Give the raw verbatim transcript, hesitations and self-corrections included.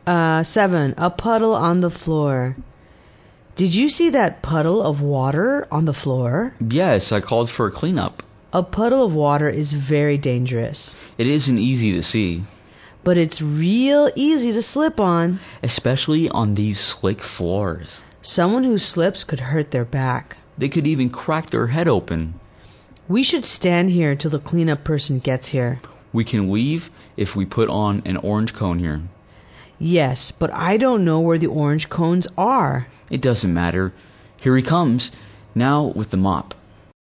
Uh, seven. A puddle on the floor. Did you see that puddle of water on the floor? Yes, I called for a cleanup. A puddle of water is very dangerous. It isn't easy to see. But it's real easy to slip on. Especially on these slick floors. Someone who slips could hurt their back. They could even crack their head open. We should stand here till the cleanup person gets here. We can leave if we put on an orange cone here. Yes, but I don't know where the orange cones are. It doesn't matter. Here he comes, now with the mop.